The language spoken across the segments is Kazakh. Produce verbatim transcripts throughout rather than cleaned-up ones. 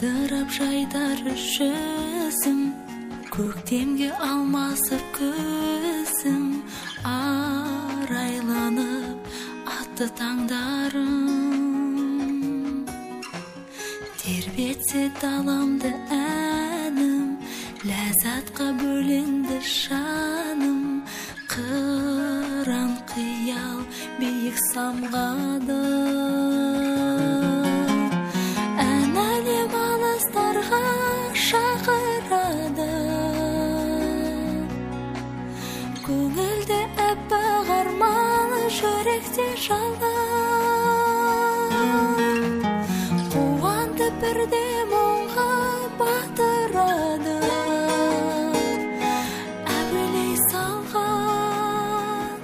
жайдырап жайдар жүзім, көктемге алмасып көзім, арайланып атты таңдарым. Тербетсе даламды әнім, ләззатқа бөленді жаным, қыран қиял биік самғады. Ән әлем алыстарға шақырады, көңілде әппақ арман, жүректе жалын. Қуанды бірде мұңға батырады, әбілей салған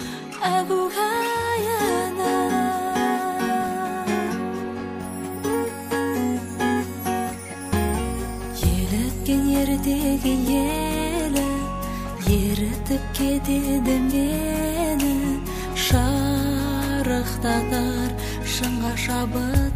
әгугайыны. Еліткен ердегі елі, ерітіп кетеді мені, шарықтатар шыңға шабы